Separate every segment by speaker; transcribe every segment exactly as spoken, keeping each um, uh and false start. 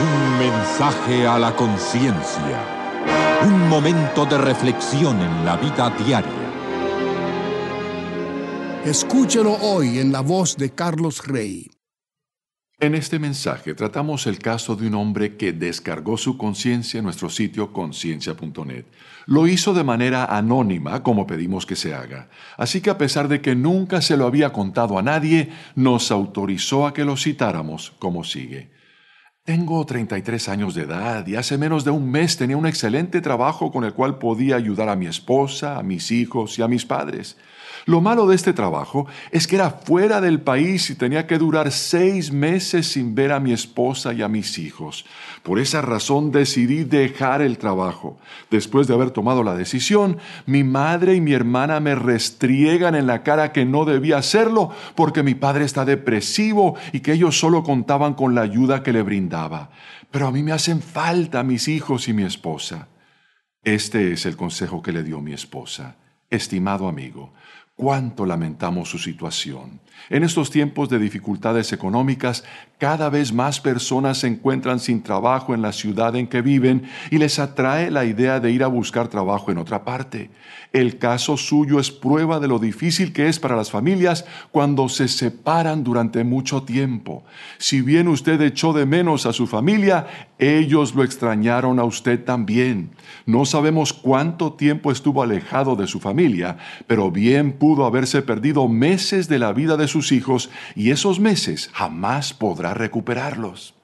Speaker 1: Un mensaje a la conciencia. Un momento de reflexión en la vida diaria.
Speaker 2: Escúchelo hoy en la voz de Carlos Rey.
Speaker 3: En este mensaje tratamos el caso de un hombre que descargó su conciencia en nuestro sitio conciencia punto net. Lo hizo de manera anónima, como pedimos que se haga. Así que a pesar de que nunca se lo había contado a nadie, nos autorizó a que lo citáramos como sigue. Tengo treinta y tres años de edad y hace menos de un mes tenía un excelente trabajo con el cual podía ayudar a mi esposa, a mis hijos y a mis padres. Lo malo de este trabajo es que era fuera del país y tenía que durar seis meses sin ver a mi esposa y a mis hijos. Por esa razón decidí dejar el trabajo. Después de haber tomado la decisión, mi madre y mi hermana me restriegan en la cara que no debía hacerlo porque mi padre está depresivo y que ellos solo contaban con la ayuda que le brindaba. Pero a mí me hacen falta mis hijos y mi esposa. Este es el consejo que le dio mi esposa. Estimado amigo, cuánto lamentamos su situación. En estos tiempos de dificultades económicas, cada vez más personas se encuentran sin trabajo en la ciudad en que viven y les atrae la idea de ir a buscar trabajo en otra parte. El caso suyo es prueba de lo difícil que es para las familias cuando se separan durante mucho tiempo. Si bien usted echó de menos a su familia, ellos lo extrañaron a usted también. No sabemos cuánto tiempo estuvo alejado de su familia, pero bien pudo haberse perdido meses de la vida de sus hijos y esos meses jamás podrá recuperarlos.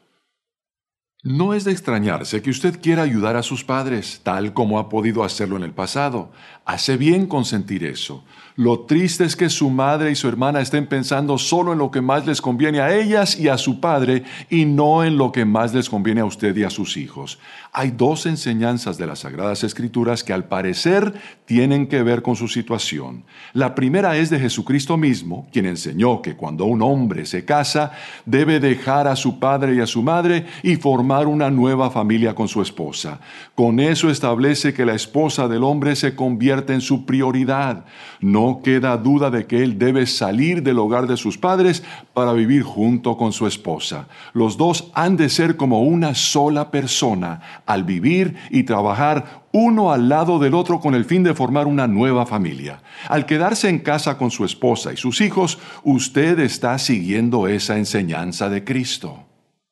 Speaker 3: No es de extrañarse que usted quiera ayudar a sus padres, tal como ha podido hacerlo en el pasado. Hace bien consentir eso. Lo triste es que su madre y su hermana estén pensando solo en lo que más les conviene a ellas y a su padre y no en lo que más les conviene a usted y a sus hijos. Hay dos enseñanzas de las Sagradas Escrituras que al parecer tienen que ver con su situación. La primera es de Jesucristo mismo, quien enseñó que cuando un hombre se casa, debe dejar a su padre y a su madre y formar una nueva familia con su esposa. Con eso establece que la esposa del hombre se convierte en su prioridad. No queda duda de que él debe salir del hogar de sus padres para vivir junto con su esposa. Los dos han de ser como una sola persona al vivir y trabajar uno al lado del otro con el fin de formar una nueva familia. Al quedarse en casa con su esposa y sus hijos, usted está siguiendo esa enseñanza de Cristo.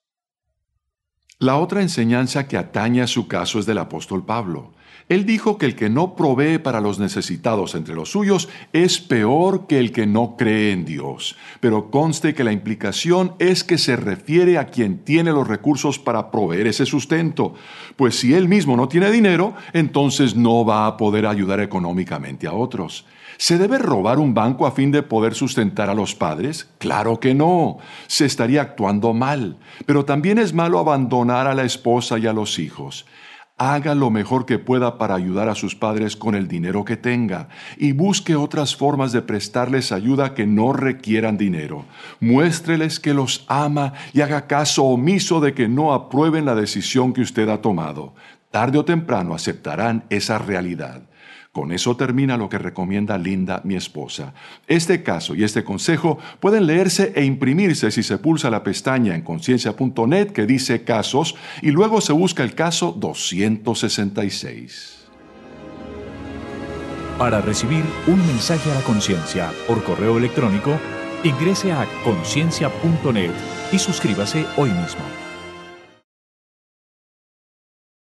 Speaker 3: La otra enseñanza que atañe a su caso es del apóstol Pablo. Él dijo que el que no provee para los necesitados entre los suyos es peor que el que no cree en Dios. Pero conste que la implicación es que se refiere a quien tiene los recursos para proveer ese sustento. Pues si él mismo no tiene dinero, entonces no va a poder ayudar económicamente a otros. ¿Se debe robar un banco a fin de poder sustentar a los padres? Claro que no. Se estaría actuando mal. Pero también es malo abandonar a la esposa y a los hijos. Haga lo mejor que pueda para ayudar a sus padres con el dinero que tenga y busque otras formas de prestarles ayuda que no requieran dinero. Muéstreles que los ama y haga caso omiso de que no aprueben la decisión que usted ha tomado. Tarde o temprano aceptarán esa realidad. Con eso termina lo que recomienda Linda, mi esposa. Este caso y este consejo pueden leerse e imprimirse si se pulsa la pestaña en conciencia punto net que dice casos y luego se busca el caso doscientos sesenta y seis.
Speaker 4: Para recibir un mensaje a la conciencia por correo electrónico, ingrese a conciencia punto net y suscríbase hoy mismo.